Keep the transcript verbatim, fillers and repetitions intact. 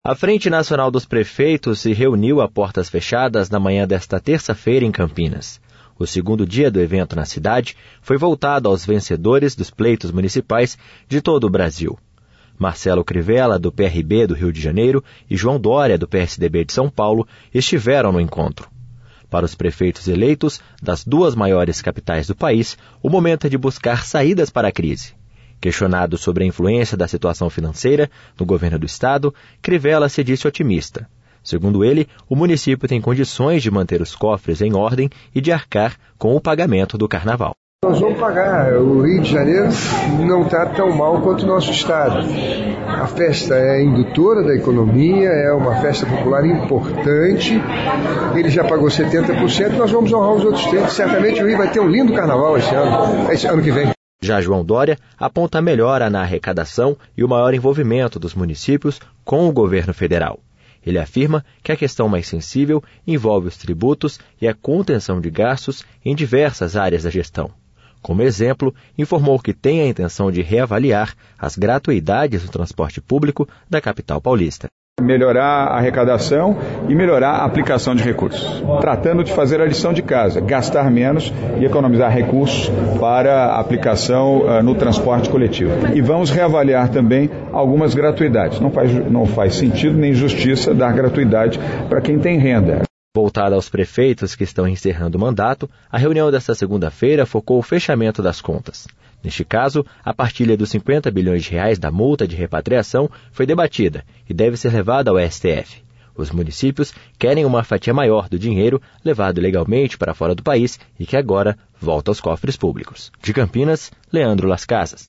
A Frente Nacional dos Prefeitos se reuniu a portas fechadas na manhã desta terça-feira em Campinas. O segundo dia do evento na cidade foi voltado aos vencedores dos pleitos municipais de todo o Brasil. Marcelo Crivella, do P R B do Rio de Janeiro, e João Dória, do P S D B de São Paulo, estiveram no encontro. Para os prefeitos eleitos das duas maiores capitais do país, o momento é de buscar saídas para a crise. Questionado sobre a influência da situação financeira no governo do estado, Crivella se disse otimista. Segundo ele, o município tem condições de manter os cofres em ordem e de arcar com o pagamento do carnaval. Nós vamos pagar. O Rio de Janeiro não está tão mal quanto o nosso estado. A festa é indutora da economia, é uma festa popular importante. Ele já pagou setenta por cento, nós vamos honrar os outros trinta por cento. Certamente o Rio vai ter um lindo carnaval esse ano, esse ano que vem. Já João Dória aponta a melhora na arrecadação e o maior envolvimento dos municípios com o governo federal. Ele afirma que a questão mais sensível envolve os tributos e a contenção de gastos em diversas áreas da gestão. Como exemplo, informou que tem a intenção de reavaliar as gratuidades do transporte público da capital paulista. Melhorar a arrecadação e melhorar a aplicação de recursos. Tratando de fazer a lição de casa, gastar menos e economizar recursos para a aplicação uh, no transporte coletivo. E vamos reavaliar também algumas gratuidades. Não faz, não faz sentido nem justiça dar gratuidade para quem tem renda. Voltada aos prefeitos que estão encerrando o mandato, a reunião desta segunda-feira focou o fechamento das contas. Neste caso, a partilha dos cinquenta bilhões de reais da multa de repatriação foi debatida e deve ser levada ao S T F. Os municípios querem uma fatia maior do dinheiro levado ilegalmente para fora do país e que agora volta aos cofres públicos. De Campinas, Leandro Las Casas.